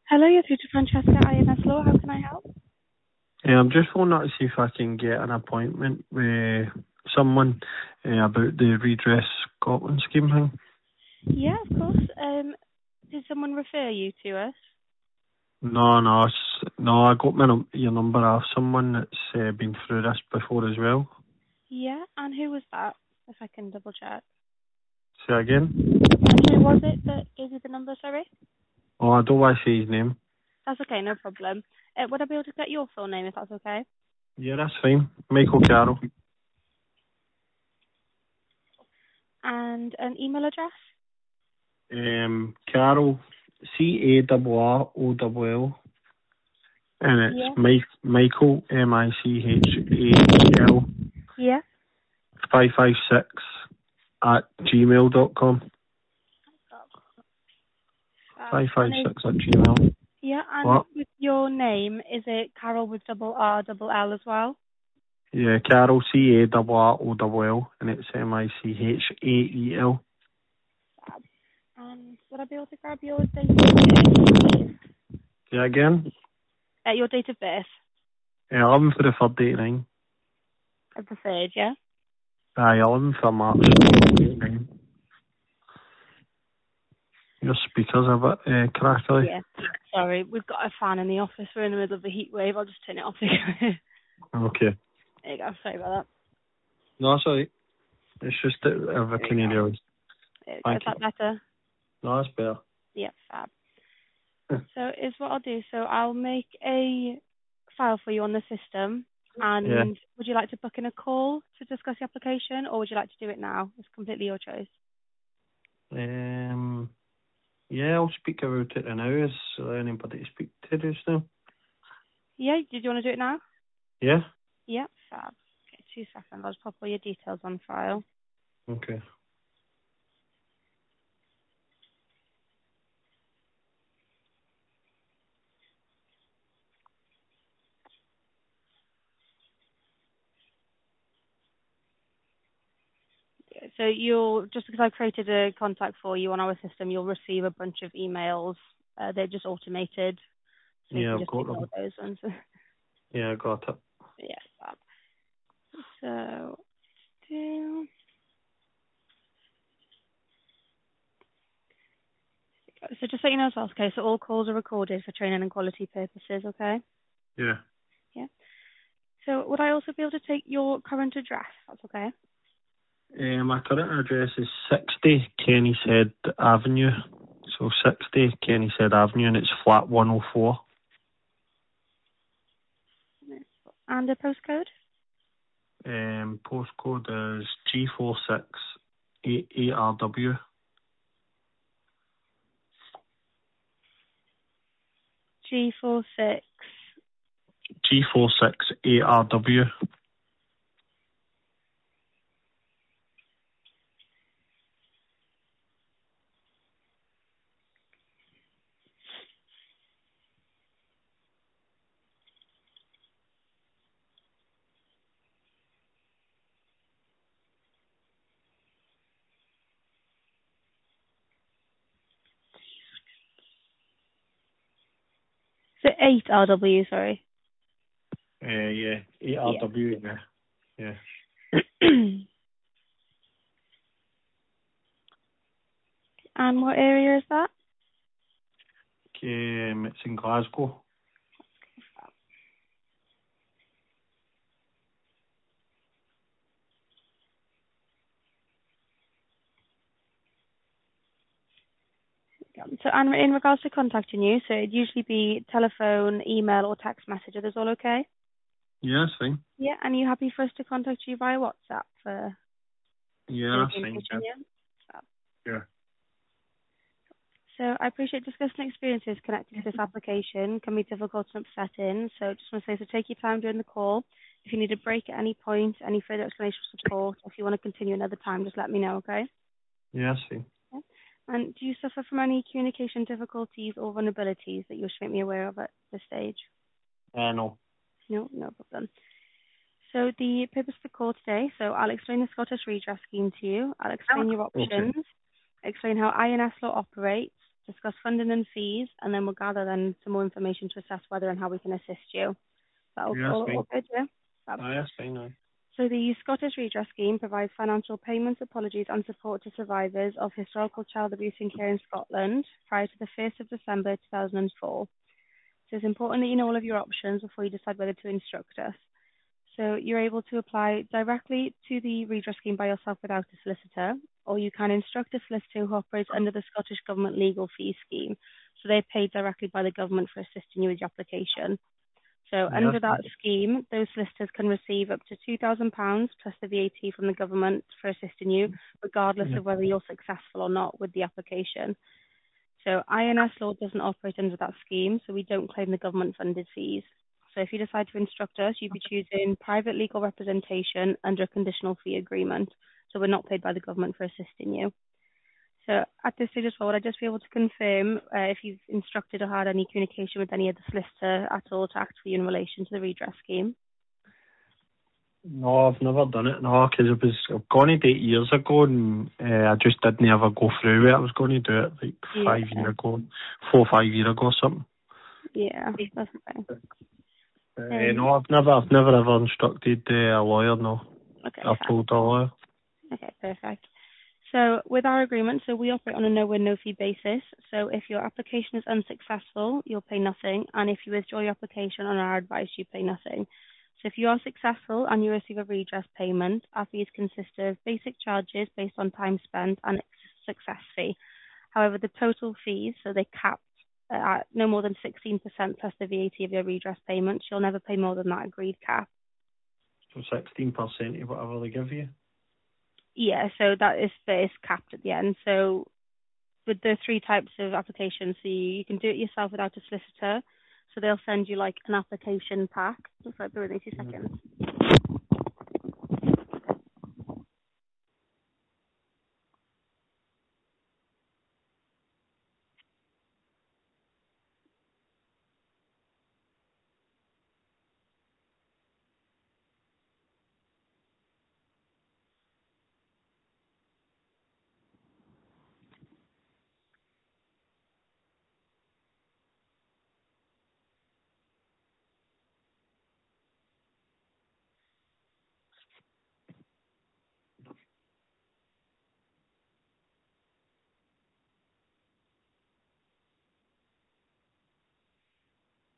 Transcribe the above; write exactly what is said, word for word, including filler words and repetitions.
Hello, you're through to Francesca I N S Law. How can I help? Yeah, I'm just phoning up to see if I can get an appointment with someone uh, about the redress Scotland scheme thing. Yeah, of course. Um, did someone refer you to us? No, no, it's, no. I got my num- your number off someone that's uh, been through this before as well. Yeah, and who was that? If I can double check. Say again? And who was it that gave you the number, sorry? Oh, I don't want to say his name. That's okay, no problem. Uh, would I be able to get your full name if that's okay? Yeah, that's fine. Michael Carroll. And an email address? Um, Carroll, C A R R O L L, and it's Yeah. Mike, Michael, M I C H A E L, Yeah. five five six at gmail dot com. Um, five five and is, six at gmail. yeah, and What? with your name, is it Carol with double R, double L as well? Yeah, Carol, C A R R O L L, and it's M I C H A E L. Fab. And would I be able to grab your date of birth, please? Yeah, again? Uh, your date of birth? Yeah, eleven for the third eighty-nine. Of the third, yeah? Aye, eleven for March eighty-nine. Your speakers are a bit uh, crackly. Yeah. Sorry, we've got a fan in the office. We're in the middle of a heat wave. I'll just turn it off again. Okay. There you go. Sorry about No, that's alright. It's just that if that. I There you can go. hear you. There you go. Is Thank you. that better? No, that's better. Yeah, fab. So is what I'll do. So I'll make a file for you on the system. Yeah. And would you like to book in a call to discuss the application, or would you like to do it now? It's completely your choice. Um, yeah, I'll speak about it now. Is there anybody to speak to just now? Yeah, did you want to do it now? Yeah? Yeah, fab. Okay, two seconds. I'll just pop all your details on file. Okay. So you'll, just because I've created a contact for you on our system, you'll receive a bunch of emails. Uh, they're just automated, so you Yeah, can I've just got ignore them. those ones. Yeah, I got it. Yes, fab. So, do- so just so you know as well, okay, so all calls are recorded for training and quality purposes, okay? Yeah. Yeah. So would I also be able to take your current address? That's okay. Uh, my current address is sixty Kennishead Avenue. So sixty Kennishead Avenue, and it's flat one oh four. And the postcode? Um, postcode is G four six eight eight R W. G four six. G four six eight R W. So eight R W, sorry. Uh, yeah, eight R Yeah. W. Yeah, yeah. And what area is that? Um, it's in Glasgow. So, and in regards to contacting you, so it'd usually be telephone, email, or text message. Are those all okay? Yeah, that's fine. Yeah. And are you happy for us to contact you via WhatsApp for Yeah, the that's fine. communication? Yeah. Yeah. Fab. Yeah. So I appreciate discussing experiences connected to this application can be difficult and upsetting. So just want to say, so take your time during the call. If you need a break at any point, any further explanation or support, or if you want to continue another time, just let me know, okay? Yeah, that's fine. Yeah. And do you suffer from any communication difficulties or vulnerabilities that you should make me aware of at this stage? Uh, no. No, no problem. So the purpose of the call today, so I'll explain the Scottish Redress Scheme to you. I'll explain your Okay. options, explain how I N S law operates, discuss funding and fees, and then we'll gather then some more information to assess whether and how we can assist you. Is that all, Yeah, that's all, fine. all good, yeah? Fab. Aye, that's fine, aye. So the Scottish Redress Scheme provides financial payments, apologies and support to survivors of historical child abuse and care in Scotland prior to the first of December two thousand four. So it's important that you know all of your options before you decide whether to instruct us. So you're able to apply directly to the redress scheme by yourself without a solicitor, or you can instruct a solicitor who operates under the Scottish Government Legal Fee Scheme. So they're paid directly by the government for assisting you with your application. So Yeah, under that's that fine. scheme, those solicitors can receive up to two thousand pounds plus the V A T from the government for assisting you, regardless Yeah. of whether you're successful or not with the application. So I N S law doesn't operate under that scheme, so we don't claim the government-funded fees. So if you decide to instruct us, you'd be choosing private legal representation under a conditional fee agreement. So we're not paid by the government for assisting you. So at this stage as well, would I just be able to confirm uh, if you've instructed or had any communication with any of the solicitor at all to act for you in relation to the redress scheme? No, I've never done it, no, because it was, I've gone to do it years ago and uh, I just didn't ever go through with it. I was going to do it like five Yeah. years ago, four or five years ago or something. Yeah, that's fine. Uh, Um, no, I've never, I've never ever instructed uh, a lawyer, no. okay, I've fab. told a lawyer. Okay, perfect. So with our agreement, so we operate on a no-win, no-fee basis. So if your application is unsuccessful, you'll pay nothing. And if you withdraw your application on our advice, you pay nothing. So if you are successful and you receive a redress payment, our fees consist of basic charges based on time spent and success fee. However, the total fees, so they cap uh, at no more than sixteen percent plus the V A T of your redress payments. You'll never pay more than that agreed cap. So sixteen percent of whatever they give you. Yeah, so that is that is capped at the end. So with the three types of applications, so you, you can do it yourself without a solicitor. So they'll send you like an application pack. Just like, bear with me two seconds.